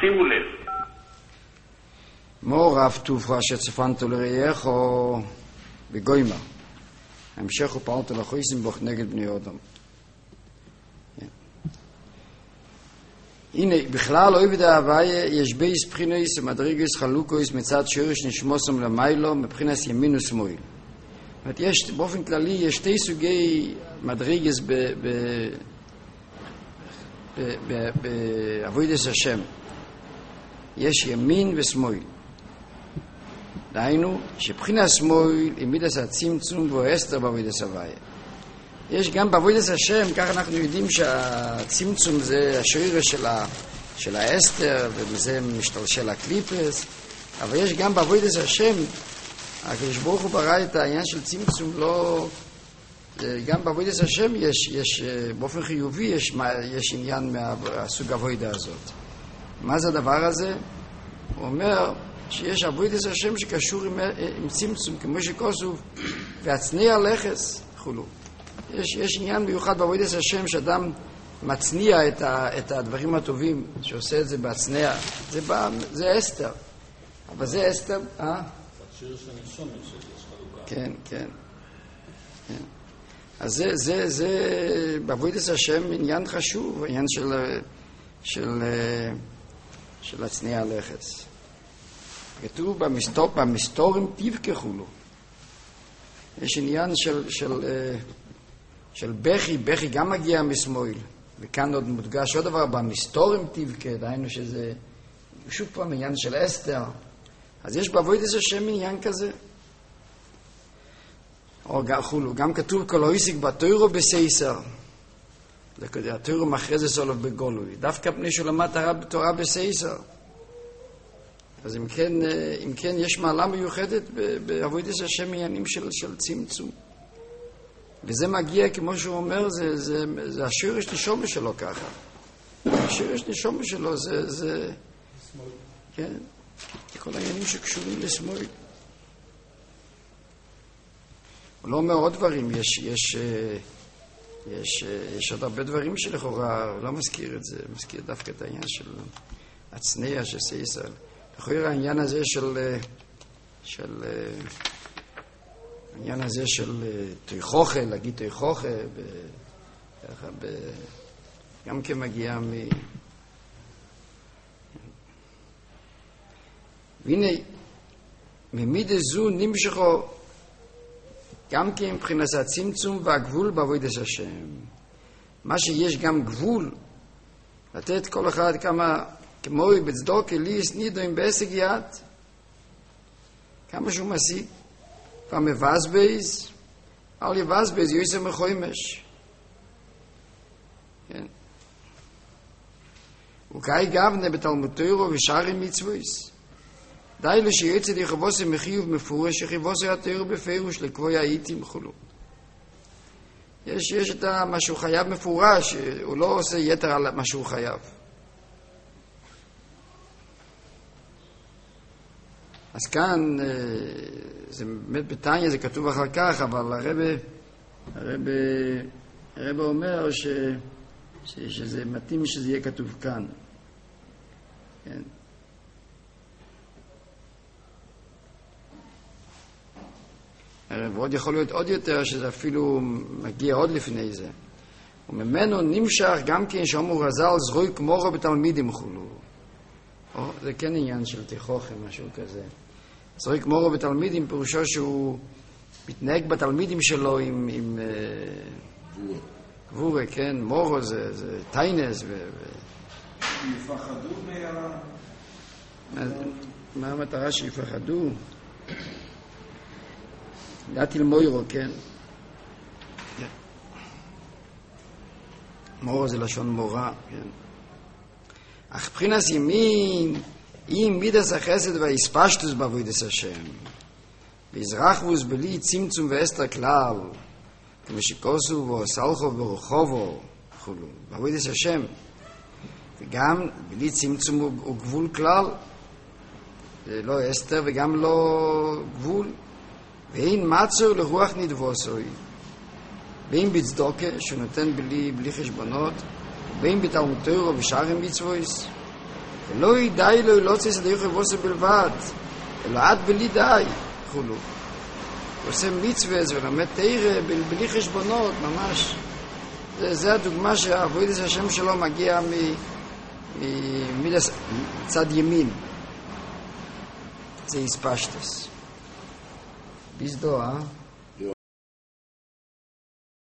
שימו לב. מור רב תובך שצפנתו לראייך או בגוימה. המשך הוא פעלת לחויסים בוך נגד בני אדם. הנה, בכלל אוהב את ההוויה, יש בייס בחינויס ומדריגויס חלוקויס מצד שורש נשמוסם למיילו, מבחינס ימין ושמאל. יש, באופן כללי, יש שתי סוגי מדריגס בעבודת השם. יש ימין ושמאל. דהיינו, שבחינת שמאל היא מידת הצמצום והסתר בעבודת ההוויה. יש גם בעבודת השם, כך אנחנו יודעים שהצמצום זה השריר של האסתר, ובזה משתלשל הקליפס, אבל יש גם בעבודת השם, הקדוש ברוך הוא ברא את העניין של צמצום, לא... גם בעבודת השם יש באופן חיובי, יש עניין מהסוג העבודה הזאת. מה זה הדבר הזה? הוא אומר שיש עבודת השם שקשור עם צמצום, כמו שכוסוב, והצניע לכס, וכולו. יש עניין מיוחד בעבודת השם שאדם מצניע את הדברים הטובים, שעושה את זה בהצניע. זה אסתר. אבל זה אסתר... שיר של נשומת שיש חלוקה. כן, כן. אז זה בעבודת השם עניין חשוב, עניין של הצניע לכס. כתוב במסתורים תבכחו לו. יש עניין של בכי גם מגיע משמאל, וכאן עוד מודגש עוד דבר, במסתורים תבכה, דהיינו שזה שוב פעם עניין של אסתר. אז יש בעבודת השם עניין כזה. או גם כתוב כל הויסיק בתוירו בסייסר. התוירו מכרז סולו בגולוי. דווקא פני שלמד תורה בסייסר. אז אם כן יש מעלה מיוחדת בעבודת השם עניינים של צמצום. וזה מגיע, כמו שהוא אומר, זה השורש נשומה שלו ככה. השורש נשומה שלו זה... כן. כל העניינים שקשורים לשמאל. הוא לא אומר עוד דברים, יש עוד הרבה דברים שלכאורה, הוא לא מזכיר את זה, מזכיר דווקא את העניין של הצניע של סייסל. לכאורה העניין הזה העניין הזה של תויכוכה, להגיד תויכוכה, גם כמגיע והנה, ממידה זו נמשכו גם כן מבחינת הצמצום והגבול בעבודת השם. מה שיש גם גבול, לתת כל אחד כמה, כמו בצדוק אליס נידוים בהישג יד, כמה שהוא משיג, פעם מבזבז, אל יבזבז יויסר מחוימש. כן. וכאי גבנה בתלמוד תורה ושארי מצווס. די שיוצא די חבוסה מחיוב מפורש, שחיבוסה התיאור בפירוש לקבוי האיטים וכולו. יש את מה שהוא חייב מפורש, הוא לא עושה יתר על מה שהוא חייב. אז כאן, זה באמת בתניא, זה כתוב אחר כך, אבל הרב אומר שזה מתאים שזה יהיה כתוב כאן. כן. ועוד יכול להיות עוד יותר, שזה אפילו מגיע עוד לפני זה. וממנו נמשך גם כן שאומרו רז"ל זרוק מורו בתלמידים חולו. זה כן עניין של תיכוכם, משהו כזה. זרוק מורו בתלמידים פירושו שהוא מתנהג בתלמידים שלו עם גבורה, כן, מורו זה טיינס יפחדו מה המטרה שיפחדו? דעתי למוירו, כן. מורו זה לשון מורה, כן. אך מבחינת ימין, אם מידס החסד והאספשטוס בעבודת השם, ויזרחבוס בלי צמצום ואסתר כלל, כמו שכוסו ועוסלחו ורחובו, וכולו, בעבודת השם, וגם בלי צמצום וגבול כלל, זה לא אסתר וגם לא גבול, ואין מצור לרוח נדבוסוי, ואין בצדוקה שנותן בלי חשבונות, ואין בתלמוד תורה ושאר מצוות, ולא ידעי לו לא צריך לדעי חבוסה בלבד, אלא עד בלי די, חולו. הוא עושה מצווה ולמד תאיר בלי חשבונות, ממש. זה הדוגמה שהעבודת השם שלו מגיע מצד ימין. זה איספשטס. ביזדו,